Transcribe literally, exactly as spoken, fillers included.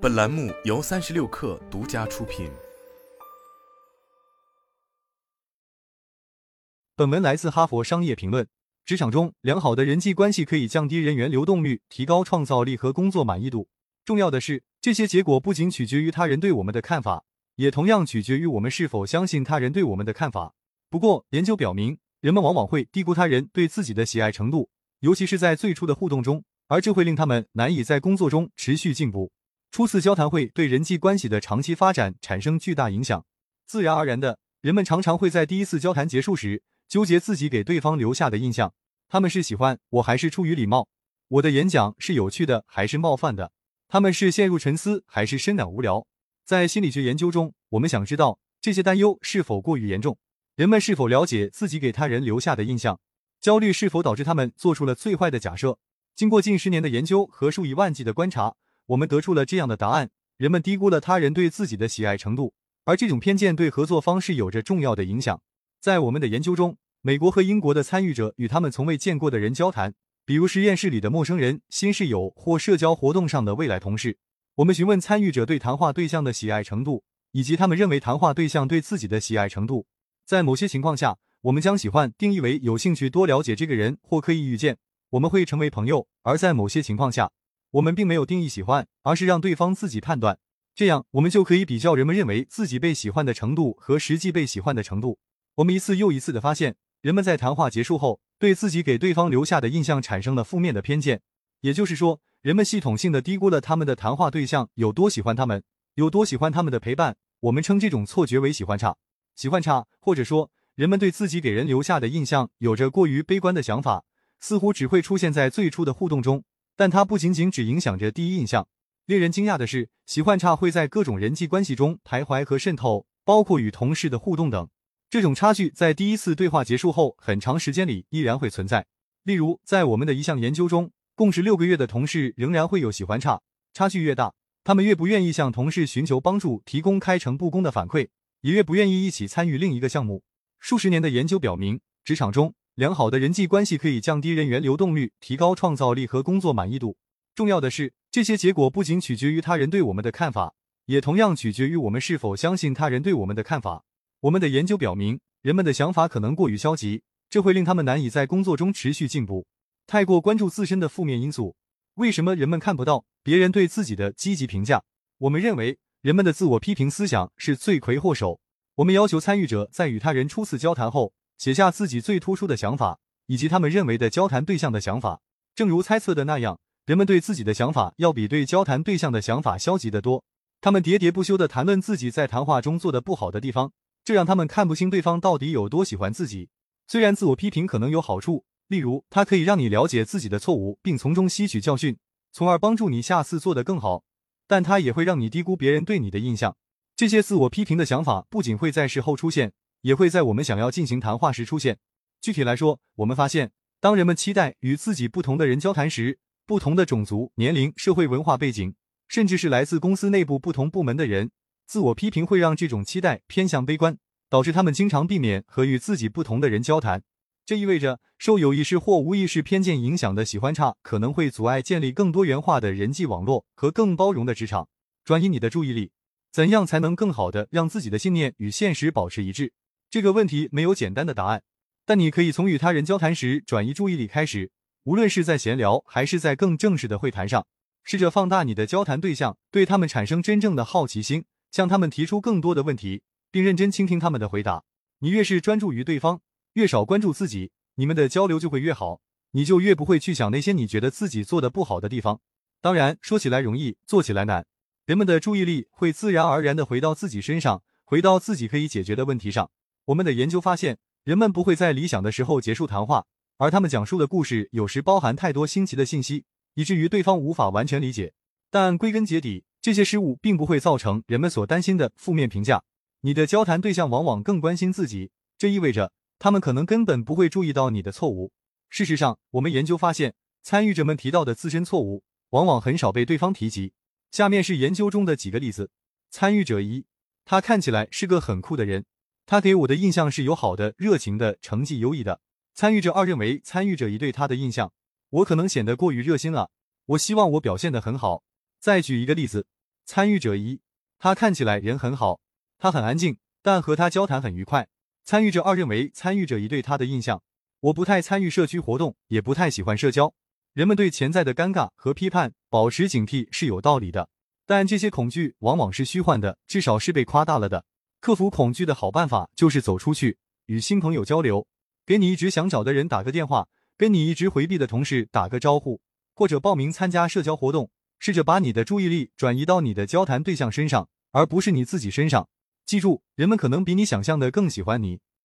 本栏目由三十六氪独家出品。 本文来自哈佛商业评论。职场中，良好的人际关系可以降低人员流动率，提高创造力和工作满意度。重要的是，这些结果不仅取决于他人对我们的看法，也同样取决于我们是否相信他人对我们的看法。不过，研究表明，人们往往会低估他人对自己的喜爱程度，尤其是在最初的互动中，而这会令他们难以在工作中持续进步。初次交谈会对人际关系的长期发展产生巨大影响。自然而然的，人们常常会在第一次交谈结束时纠结自己给对方留下的印象，他们是喜欢我还是出于礼貌？我的演讲是有趣的还是冒犯的？他们是陷入沉思还是深感无聊？在心理学研究中，我们想知道这些担忧是否过于严重，人们是否了解自己给他人留下的印象，焦虑是否导致他们做出了最坏的假设。经过近十年的研究和数以万计的观察，我们得出了这样的答案：人们低估了他人对自己的喜爱程度，而这种偏见对合作方式有着重要的影响。在我们的研究中，美国和英国的参与者与他们从未见过的人交谈，比如实验室里的陌生人、新室友或社交活动上的未来同事。我们询问参与者对谈话对象的喜爱程度，以及他们认为谈话对象对自己的喜爱程度。在某些情况下，我们将喜欢定义为有兴趣多了解这个人或可以预见我们会成为朋友，而在某些情况下，我们并没有定义喜欢，而是让对方自己判断。这样，我们就可以比较人们认为自己被喜欢的程度和实际被喜欢的程度。我们一次又一次地发现，人们在谈话结束后对自己给对方留下的印象产生了负面的偏见。也就是说，人们系统性地低估了他们的谈话对象有多喜欢他们，有多喜欢他们的陪伴。我们称这种错觉为喜欢差。喜欢差，或者说，人们对自己给人留下的印象有着过于悲观的想法，似乎只会出现在最初的互动中，但它不仅仅只影响着第一印象。令人惊讶的是，喜欢差会在各种人际关系中徘徊和渗透，包括与同事的互动等。这种差距在第一次对话结束后很长时间里依然会存在。例如，在我们的一项研究中，共事六个月的同事仍然会有喜欢差，差距越大，他们越不愿意向同事寻求帮助，提供开诚布公的反馈，也越不愿意一起参与另一个项目。数十年的研究表明，职场中良好的人际关系可以降低人员流动率，提高创造力和工作满意度。重要的是，这些结果不仅取决于他人对我们的看法，也同样取决于我们是否相信他人对我们的看法。我们的研究表明，人们的想法可能过于消极，这会令他们难以在工作中持续进步。太过关注自身的负面因素。为什么人们看不到别人对自己的积极评价？我们认为，人们的自我批评思想是罪魁祸首。我们要求参与者在与他人初次交谈后，写下自己最突出的想法，以及他们认为的交谈对象的想法。正如猜测的那样，人们对自己的想法要比对交谈对象的想法消极得多。他们喋喋不休地谈论自己在谈话中做的不好的地方，这让他们看不清对方到底有多喜欢自己。虽然自我批评可能有好处，例如它可以让你了解自己的错误并从中吸取教训，从而帮助你下次做得更好，但它也会让你低估别人对你的印象。这些自我批评的想法不仅会在事后出现，也会在我们想要进行谈话时出现。具体来说，我们发现，当人们期待与自己不同的人交谈时，不同的种族、年龄、社会文化背景，甚至是来自公司内部不同部门的人，自我批评会让这种期待偏向悲观，导致他们经常避免和与自己不同的人交谈。这意味着，受有意识或无意识偏见影响的喜欢差可能会阻碍建立更多元化的人际网络和更包容的职场。转移你的注意力。怎样才能更好地让自己的信念与现实保持一致？这个问题没有简单的答案，但你可以从与他人交谈时转移注意力开始，无论是在闲聊还是在更正式的会谈上，试着放大你的交谈对象，对他们产生真正的好奇心，向他们提出更多的问题，并认真倾听他们的回答。你越是专注于对方，越少关注自己，你们的交流就会越好，你就越不会去想那些你觉得自己做的不好的地方。当然，说起来容易，做起来难。人们的注意力会自然而然地回到自己身上，回到自己可以解决的问题上。我们的研究发现，人们不会在理想的时候结束谈话，而他们讲述的故事有时包含太多新奇的信息，以至于对方无法完全理解。但归根结底，这些失误并不会造成人们所担心的负面评价。你的交谈对象往往更关心自己，这意味着他们可能根本不会注意到你的错误。事实上，我们研究发现，参与者们提到的自身错误，往往很少被对方提及。下面是研究中的几个例子。参与者一，他看起来是个很酷的人，他给我的印象是友好的、热情的、成绩优异的。参与者二认为参与者一对他的印象，我可能显得过于热心了，我希望我表现得很好。再举一个例子， 参与者一，他看起来人很好，他很安静，但和他交谈很愉快。参与者二认为参与者一对他的印象，我不太参与社区活动，也不太喜欢社交。人们对潜在的尴尬和批判保持警惕是有道理的，但这些恐惧往往是虚幻的，至少是被夸大了的。克服恐惧的好办法就是走出去，与新朋友交流，给你一直想找的人打个电话，跟你一直回避的同事打个招呼，或者报名参加社交活动，试着把你的注意力转移到你的交谈对象身上，而不是你自己身上。记住，人们可能比你想象的更喜欢你。